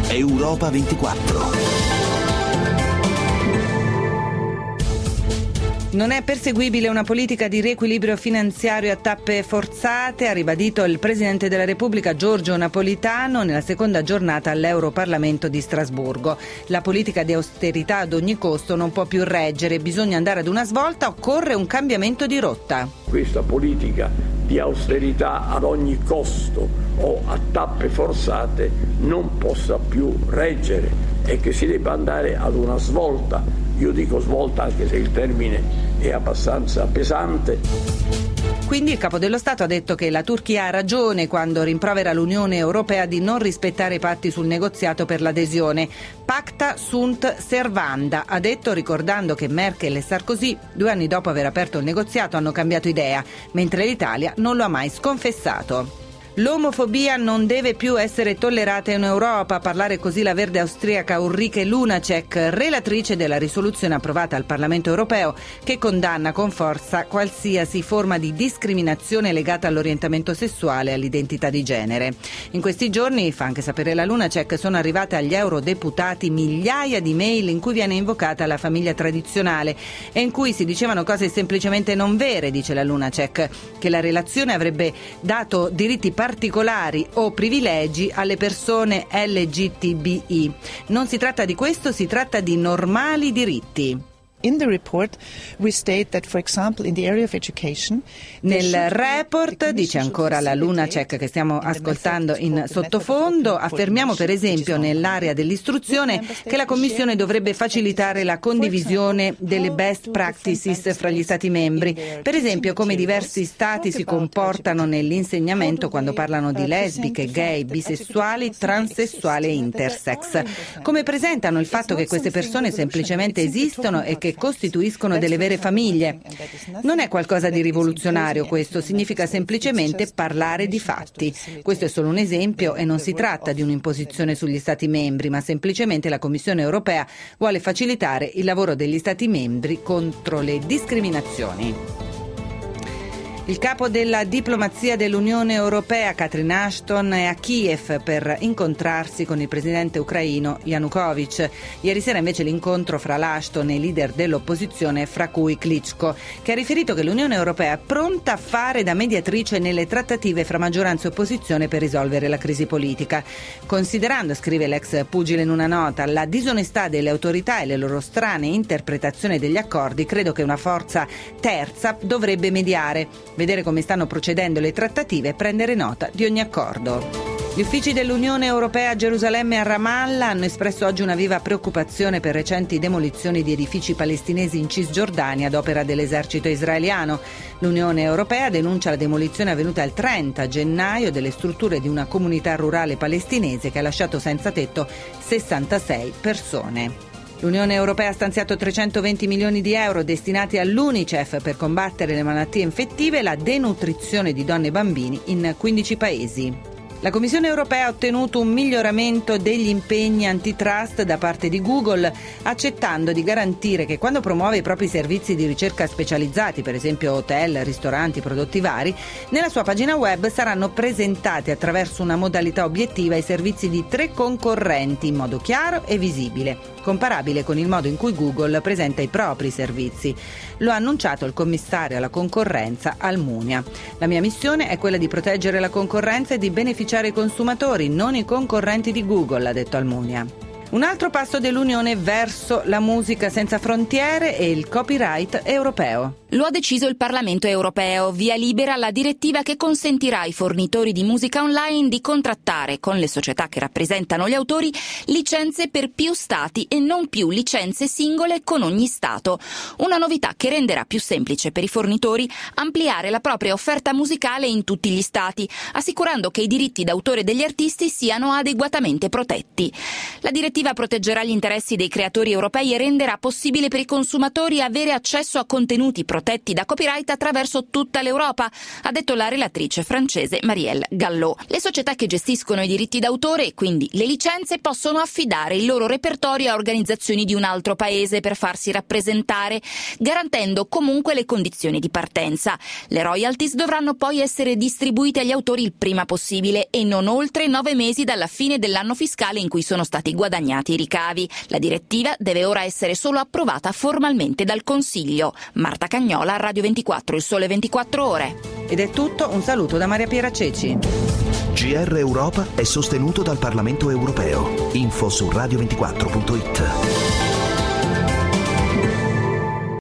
Europa 24. Non è perseguibile una politica di riequilibrio finanziario a tappe forzate, ha ribadito il Presidente della Repubblica Giorgio Napolitano nella seconda giornata all'Europarlamento di Strasburgo. La politica di austerità ad ogni costo non può più reggere, bisogna andare ad una svolta, occorre un cambiamento di rotta. Questa politica di austerità ad ogni costo o a tappe forzate non possa più reggere e che si debba andare ad una svolta. Io dico svolta anche se il termine è abbastanza pesante. Quindi il Capo dello Stato ha detto che la Turchia ha ragione quando rimprovera l'Unione Europea di non rispettare i patti sul negoziato per l'adesione. Pacta sunt servanda, ha detto, ricordando che Merkel e Sarkozy, 2 anni dopo aver aperto il negoziato, hanno cambiato idea, mentre l'Italia non lo ha mai sconfessato. L'omofobia non deve più essere tollerata in Europa, a parlare così la verde austriaca Ulrike Lunacek, relatrice della risoluzione approvata al Parlamento europeo che condanna con forza qualsiasi forma di discriminazione legata all'orientamento sessuale e all'identità di genere. In questi giorni, fa anche sapere la Lunacek, sono arrivate agli eurodeputati migliaia di mail in cui viene invocata la famiglia tradizionale e in cui si dicevano cose semplicemente non vere, dice la Lunacek, che la relazione avrebbe dato diritti particolari o privilegi alle persone LGTBI. Non si tratta di questo, si tratta di normali diritti. In the report we state that, for example, in the area of education, nel report, dice ancora la Lunacek che stiamo ascoltando in sottofondo, affermiamo per esempio nell'area dell'istruzione che la Commissione dovrebbe facilitare la condivisione delle best practices fra gli Stati membri, per esempio come diversi Stati si comportano nell'insegnamento quando parlano di lesbiche, gay, bisessuali, transessuali e intersex, come presentano il fatto che queste persone semplicemente esistono e che costituiscono delle vere famiglie. Non è qualcosa di rivoluzionario questo, significa semplicemente parlare di fatti. Questo è solo un esempio e non si tratta di un'imposizione sugli Stati membri, ma semplicemente la Commissione europea vuole facilitare il lavoro degli Stati membri contro le discriminazioni. Il capo della diplomazia dell'Unione Europea, Catherine Ashton, è a Kiev per incontrarsi con il presidente ucraino Yanukovych. Ieri sera invece l'incontro fra l'Ashton e i leader dell'opposizione, fra cui Klitschko, che ha riferito che l'Unione Europea è pronta a fare da mediatrice nelle trattative fra maggioranza e opposizione per risolvere la crisi politica. Considerando, scrive l'ex pugile in una nota, la disonestà delle autorità e le loro strane interpretazioni degli accordi, credo che una forza terza dovrebbe mediare, vedere come stanno procedendo le trattative e prendere nota di ogni accordo. Gli uffici dell'Unione Europea a Gerusalemme e a Ramallah hanno espresso oggi una viva preoccupazione per recenti demolizioni di edifici palestinesi in Cisgiordania ad opera dell'esercito israeliano. L'Unione Europea denuncia la demolizione avvenuta il 30 gennaio delle strutture di una comunità rurale palestinese che ha lasciato senza tetto 66 persone. L'Unione Europea ha stanziato 320 milioni di euro destinati all'UNICEF per combattere le malattie infettive e la denutrizione di donne e bambini in 15 paesi. La Commissione europea ha ottenuto un miglioramento degli impegni antitrust da parte di Google, accettando di garantire che quando promuove i propri servizi di ricerca specializzati, per esempio hotel, ristoranti, prodotti vari, nella sua pagina web saranno presentati attraverso una modalità obiettiva i servizi di 3 concorrenti in modo chiaro e visibile, comparabile con il modo in cui Google presenta i propri servizi. Lo ha annunciato il commissario alla concorrenza Almunia. La mia missione è quella di proteggere la concorrenza e di beneficiare i consumatori, non i concorrenti di Google, ha detto Almunia. Un altro passo dell'Unione verso la musica senza frontiere e il copyright europeo. Lo ha deciso il Parlamento europeo, via libera alla direttiva che consentirà ai fornitori di musica online di contrattare con le società che rappresentano gli autori licenze per più stati e non più licenze singole con ogni stato. Una novità che renderà più semplice per i fornitori ampliare la propria offerta musicale in tutti gli stati, assicurando che i diritti d'autore degli artisti siano adeguatamente protetti. La direttiva direttiva proteggerà gli interessi dei creatori europei e renderà possibile per i consumatori avere accesso a contenuti protetti da copyright attraverso tutta l'Europa, ha detto la relatrice francese Marielle Gallo. Le società che gestiscono i diritti d'autore e quindi le licenze possono affidare il loro repertorio a organizzazioni di un altro paese per farsi rappresentare, garantendo comunque le condizioni di partenza. Le royalties dovranno poi essere distribuite agli autori il prima possibile e non oltre 9 mesi dalla fine dell'anno fiscale in cui sono stati guadagnati i ricavi. La direttiva deve ora essere solo approvata formalmente dal Consiglio. Marta Cagnola, Radio 24, Il Sole 24 Ore. Ed è tutto, un saluto da Maria Piera Ceci. GR Europa è sostenuto dal Parlamento Europeo. Info su radio24.it.